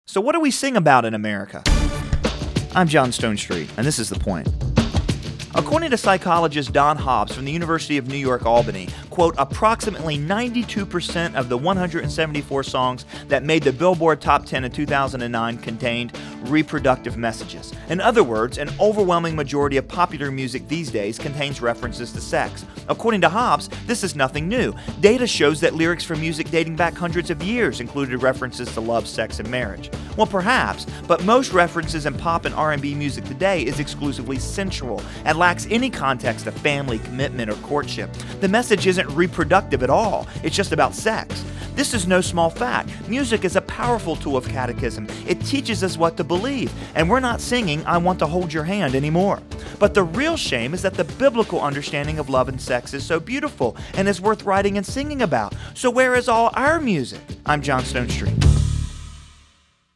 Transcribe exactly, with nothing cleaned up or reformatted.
So what do we sing about in America? I'm John Stonestreet, and this is The Point. According to psychologist Don Hobbs from the University of New York, Albany, quote, approximately ninety-two percent of the one hundred seventy-four songs that made the Billboard Top ten in two thousand nine contained reproductive messages. In other words, an overwhelming majority of popular music these days contains references to sex. According to Hobbs, this is nothing new. Data shows that lyrics for music dating back hundreds of years included references to love, sex, and marriage. Well, perhaps, but most references in pop and R and B music today is exclusively sensual and lacks any context of family, commitment, or courtship. The message isn't reproductive at all. It's just about sex. This is no small fact. Music is a powerful tool of catechism. It teaches us what to believe, and we're not singing "I Want to Hold Your Hand" anymore. But the real shame is that the biblical understanding of love and sex is so beautiful and is worth writing and singing about. So where is all our music? I'm John Stonestreet.